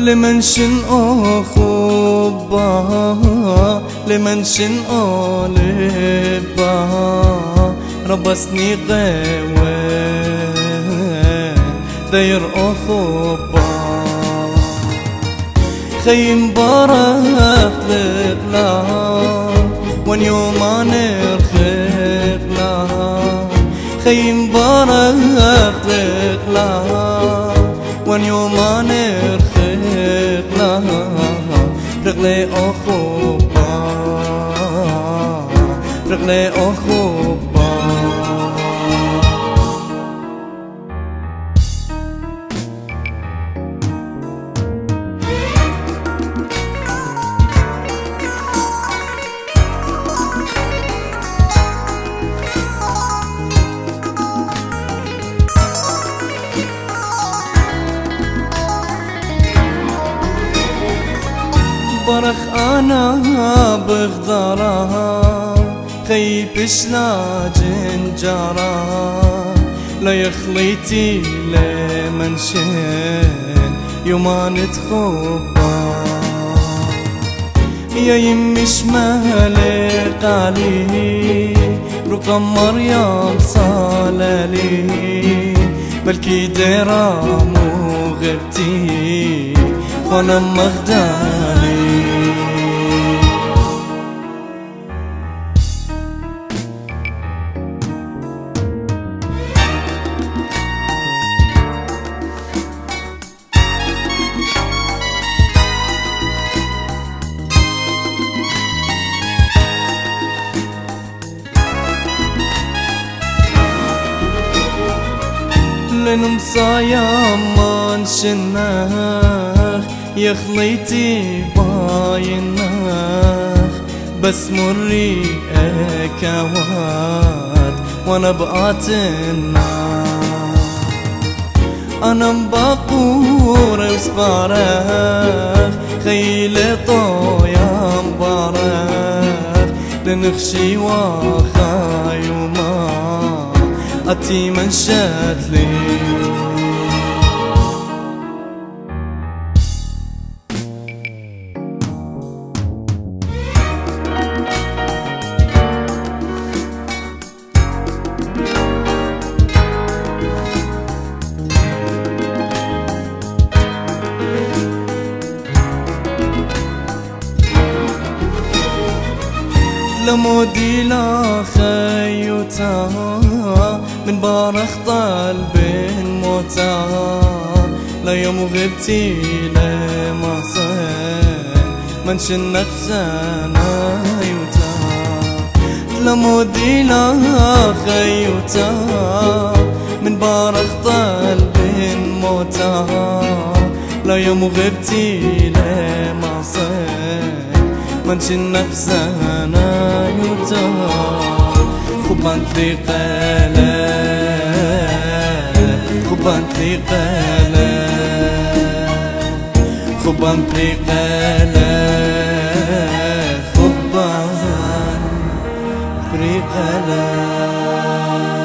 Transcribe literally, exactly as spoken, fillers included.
لمن شن أخوبا لمن شن أولبا ربسني غوي دير أخوبا خيم بارخ لغلا وان يوم نرخبلا خيم بارخ لغلا وان يوم نرخبلا رغلي أخوبا رغلي أخوبا برخ أنا بغدارها خيبش لا جنجارها لا يخليتي لمن شين يوما نتخبى يا يمش مهلق علي رقم مريم صالالي بلكي ديرا مو غبتي وانا مغدالي لنمصايا ما نشناخ يا خليتي بايناخ بس مري اكوات وانا بقات النار انا مبقور وصبارخ خيلي طويا مبارخ لنخشي واخاي وما أتي من شاتلي لمودي لا خيوتا من بارخ طالب موتا لا يوم غبتي لما صين منشن نفسنا يوتا لمودي لا خيوتا من بارخ طالب موتا لا يوم غبتي لما صين منشن نفسنا يوتا خبانت لي قلب خبانت لي قلب خبانت لي قلب خبانت لي قلب